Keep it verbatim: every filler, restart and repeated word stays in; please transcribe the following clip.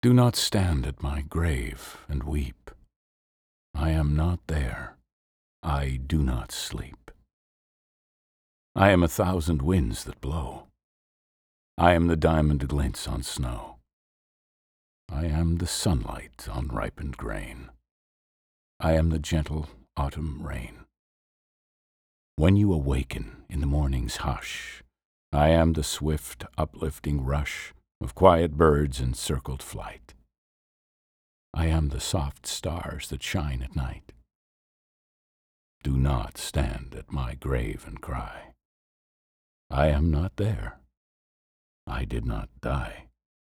Do not stand at my grave and weep. I am not there. I do not sleep. I am a thousand winds that blow. I am the diamond glints on snow. I am the sunlight on ripened grain. I am the gentle autumn rain. When you awaken in the morning's hush, I am the swift uplifting rush of quiet birds in circled flight. I am the soft stars that shine at night. Do not stand at my grave and cry. I am not there. I did not die.